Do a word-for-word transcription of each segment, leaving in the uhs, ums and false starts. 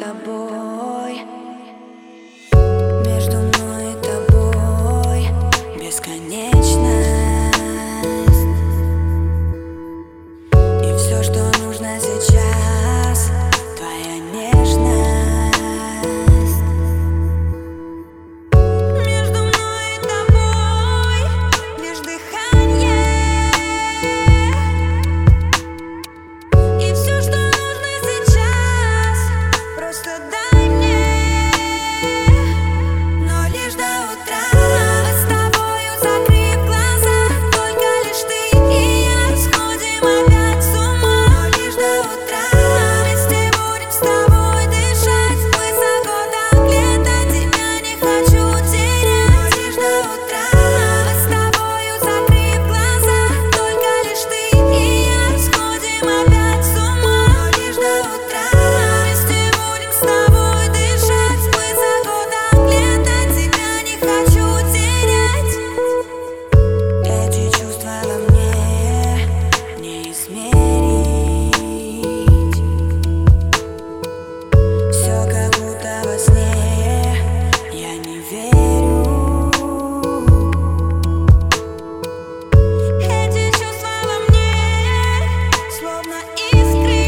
тобой, между мной и тобой бесконечность. И все, что нужно сейчас, твоя нежность. Между мной и тобой лишь дыхание. И все, что нужно сейчас, просто дай мне. Но лишь до утра мы с тобою, закрыв глаза, только лишь ты и я сходим опять с ума. Но лишь до утра вместе будем с тобой дышать высоко так летать, тебя не хочу терять. Но лишь до утра мы с тобою, закрыв глаза, только лишь ты и я сходим опять с ума. Но лишь до утра вместе будем с тобой дышать высоко так летать, тебя не хочу терять. Эти чувства во мне не измерить. Все как будто во сне, я не верю. Эти чувства во мне словно искры.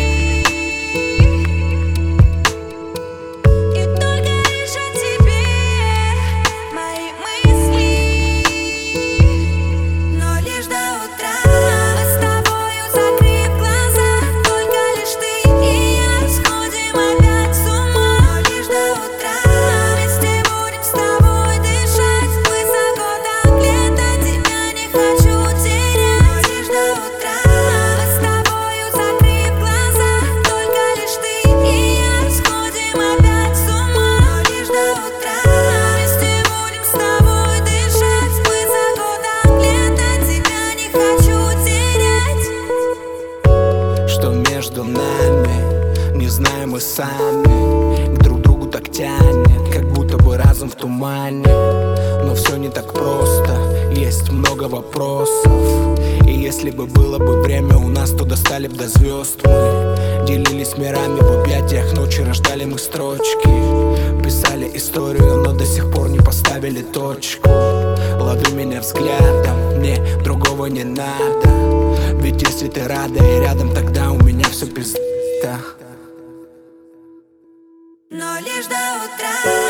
И только лишь о тебе мои мысли. Но лишь до утра мы с тобою, закрыв глаза, только лишь ты и я сходим опять с ума. Но лишь до утра вместе будем с тобой дышать высоко так летать, тебя не хочу терять. Но лишь до утра мы с тобою, закрыв глаза, только лишь ты и я сходим опять с ума. Но лишь до утра вместе будем с тобой дышать высоко так летать, тебя не хочу терять. Что между нами, не знаем мы сами. К друг другу так тянет, как будто бы разум в тумане. Но все не так просто, есть много вопросов. И если бы было бы время у нас, то достали б до звезд мы. Делились мирами в объятиях ночи, рождали мы строчки. Писали историю, но до сих пор не поставили точку. Лови меня взглядом, мне другого не надо. Ведь если ты рада и рядом, тогда у меня все пизда. Но лишь до утра